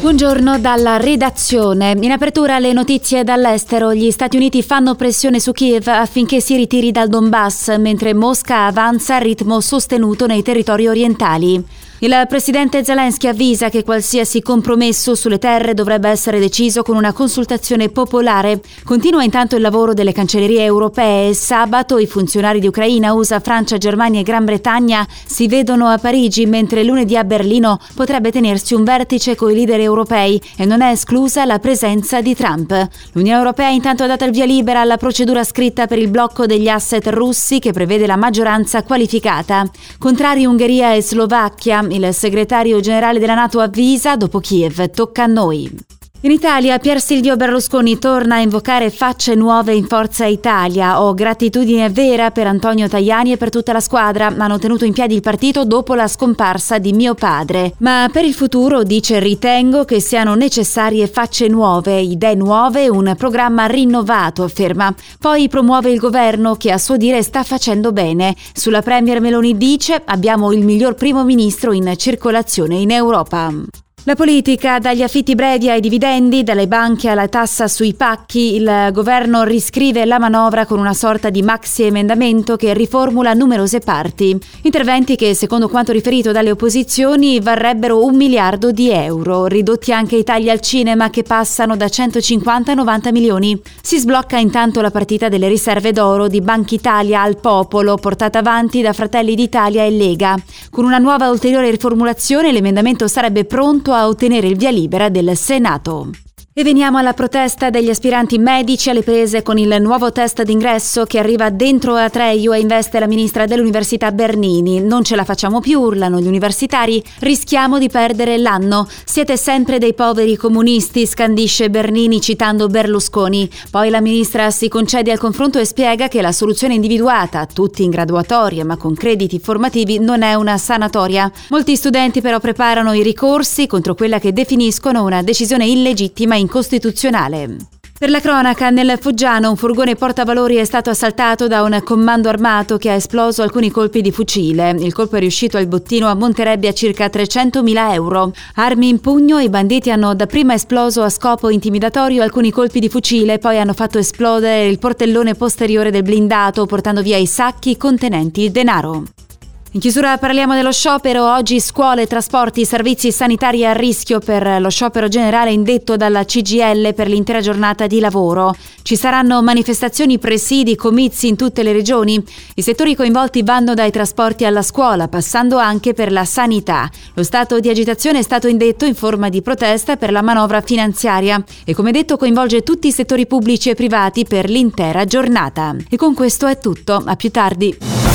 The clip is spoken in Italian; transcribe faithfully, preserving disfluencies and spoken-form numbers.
Buongiorno dalla redazione. In apertura le notizie dall'estero. Gli Stati Uniti fanno pressione su Kiev affinché si ritiri dal Donbass, mentre Mosca avanza a ritmo sostenuto nei territori orientali. Il presidente Zelensky avvisa che qualsiasi compromesso sulle terre dovrebbe essere deciso con una consultazione popolare. Continua intanto il lavoro delle cancellerie europee. Sabato i funzionari di Ucraina, U S A, Francia, Germania e Gran Bretagna si vedono a Parigi, mentre lunedì a Berlino potrebbe tenersi un vertice coi leader europei e non è esclusa la presenza di Trump. L'Unione Europea intanto ha dato il via libera alla procedura scritta per il blocco degli asset russi che prevede la maggioranza qualificata. Contrari Ungheria e Slovacchia. Il segretario generale della NATO avvisa: dopo Kiev tocca a noi. In Italia Pier Silvio Berlusconi torna a invocare facce nuove in Forza Italia. Ho gratitudine vera per Antonio Tajani e per tutta la squadra. Hanno tenuto in piedi il partito dopo la scomparsa di mio padre. Ma per il futuro, dice, ritengo che siano necessarie facce nuove, idee nuove, un programma rinnovato, afferma. Poi promuove il governo che a suo dire sta facendo bene. Sulla Premier Meloni dice: abbiamo il miglior primo ministro in circolazione in Europa. La politica, dagli affitti brevi ai dividendi, dalle banche alla tassa sui pacchi, il governo riscrive la manovra con una sorta di maxi emendamento che riformula numerose parti. Interventi che, secondo quanto riferito dalle opposizioni, varrebbero un miliardo di euro, ridotti anche i tagli al cinema che passano da centocinquanta a novanta milioni. Si sblocca intanto la partita delle riserve d'oro di Banca Italia al popolo, portata avanti da Fratelli d'Italia e Lega. Con una nuova ulteriore riformulazione l'emendamento sarebbe pronto a ottenere il via libera del Senato. E veniamo alla protesta degli aspiranti medici alle prese con il nuovo test d'ingresso che arriva dentro Atreju e investe la ministra dell'Università Bernini. Non ce la facciamo più, urlano gli universitari, rischiamo di perdere l'anno. Siete sempre dei poveri comunisti, scandisce Bernini citando Berlusconi. Poi la ministra si concede al confronto e spiega che la soluzione individuata, tutti in graduatoria ma con crediti formativi, non è una sanatoria. Molti studenti però preparano i ricorsi contro quella che definiscono una decisione illegittima incostituzionale. Per la cronaca, nel Foggiano un furgone portavalori è stato assaltato da un commando armato che ha esploso alcuni colpi di fucile. Il colpo è riuscito al bottino a Monterebbe a circa trecentomila euro. Armi in pugno, i banditi hanno dapprima esploso a scopo intimidatorio alcuni colpi di fucile, poi hanno fatto esplodere il portellone posteriore del blindato, portando via i sacchi contenenti il denaro. In chiusura parliamo dello sciopero. Oggi scuole, trasporti, servizi sanitari a rischio per lo sciopero generale indetto dalla C G I L per l'intera giornata di lavoro. Ci saranno manifestazioni, presidi, comizi in tutte le regioni. I settori coinvolti vanno dai trasporti alla scuola, passando anche per la sanità. Lo stato di agitazione è stato indetto in forma di protesta per la manovra finanziaria e, come detto, coinvolge tutti i settori pubblici e privati per l'intera giornata. E con questo è tutto. A più tardi.